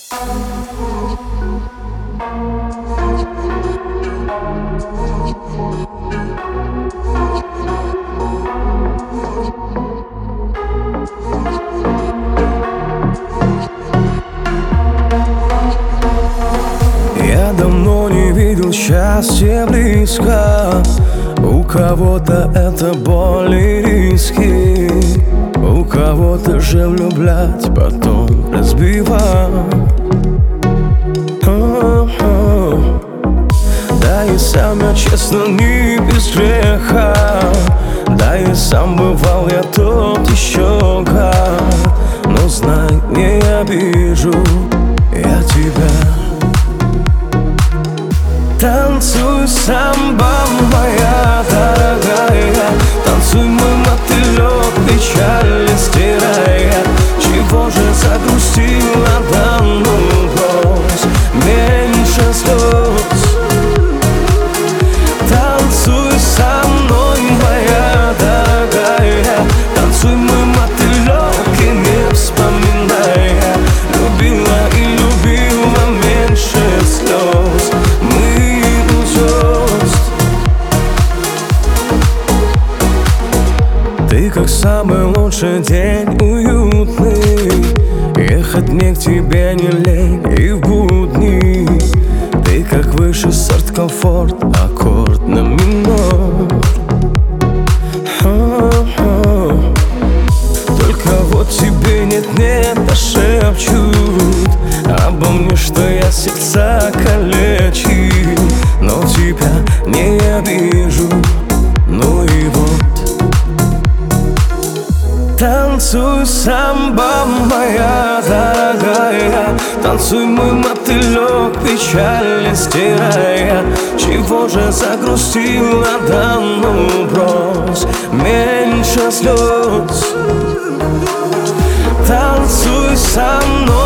Я давно не видел счастья близко. У кого-то это боль и риски, у кого-то же влюблять, потом разбивать. Да и сам я, честно, не без греха. Да и сам бывал я тот еще гад. Но знай, не обижу я тебя. Танцуй, самба моя дорогая, танцуй, мой мотылек, печаль стирая. Чего же загрустила, да ну брось, меньше слез. Танцуй со мной, моя дорогая, танцуй, мой мотылек, и не вспоминая. Любила и любила меньше слез. Ты как самый лучший день, уютный. Ехать мне к тебе не лень и в будни. Ты как высший сорт, комфорт, аккорд на минор. Только вот тебе нет-нет, да шепчут обо мне, что я сердца калечу. Но тебя не обижу, ну и вот. Танцуй, самба моя дорогая, танцуй, мой мотылек, печаль стирая. Чего же загрустила, да ну брось, меньше слез. Танцуй со мной.